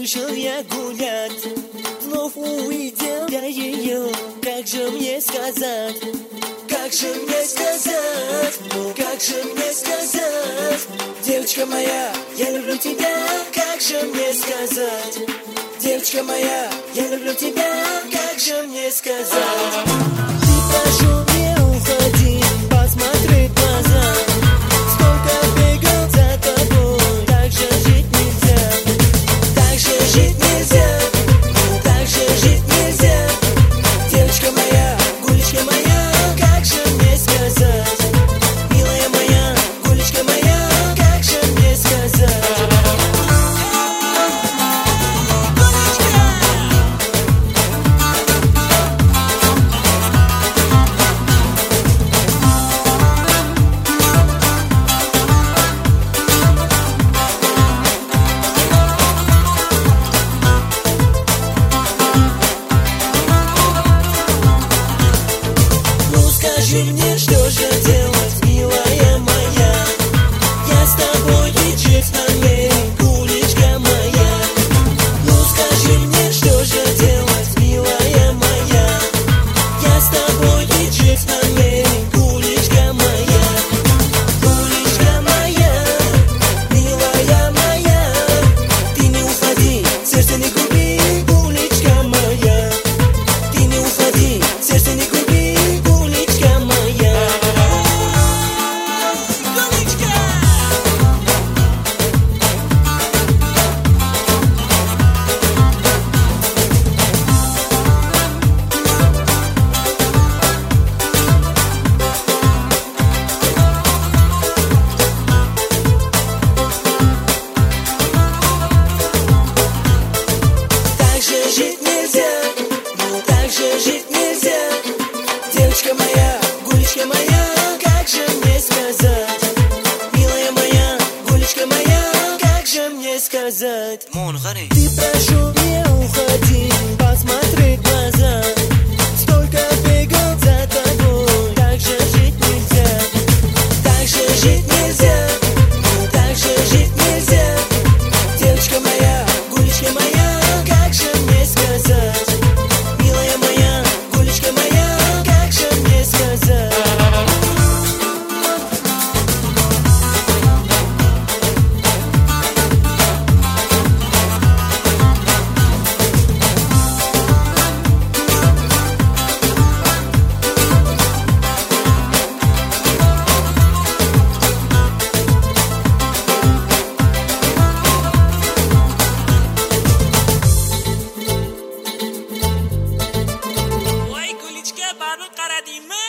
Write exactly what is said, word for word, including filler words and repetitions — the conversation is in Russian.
Вышел я гулять, вновь увидел я ее. Как же мне сказать, как же мне сказать, ну как же мне сказать, девочка моя, я люблю тебя. Как же мне сказать, девочка моя, я люблю тебя. Как же мне сказать, ты прошу не уходи, посмотри в глаза. Сколько бегал за тобой, так же жить нельзя. Так же жить нельзя, так же жить нельзя. Девочка моя, гулечка моя, как же мне сказать, милая моя, гулечка моя, как же мне сказать. Скажи мне, что же делать, милая моя? Я с тобой ведь жить намерен, гулечка моя. Ну скажи мне, что же делать, милая моя? Я с тобой ведь жить намерен, гулечка моя. Гулечка моя, милая моя, ты не уходи, сердце не губи, гулечка моя. Ты не уходи, сердце не губи. Жить нельзя, ну так же жить нельзя. Девочка моя, гулечка моя, как же мне сказать, милая моя, гулечка моя, как же мне сказать. Ты прошу не уходи, посмотри в глаза. Столько бегал за тобой, так же жить нельзя. Так же жить нельзя, ну так же жить нельзя. Девочка моя, гулечка моя, как же мне сказать, милая моя, гулечка моя, как же мне сказать. Voy, gulechka, baribir qaradingmi?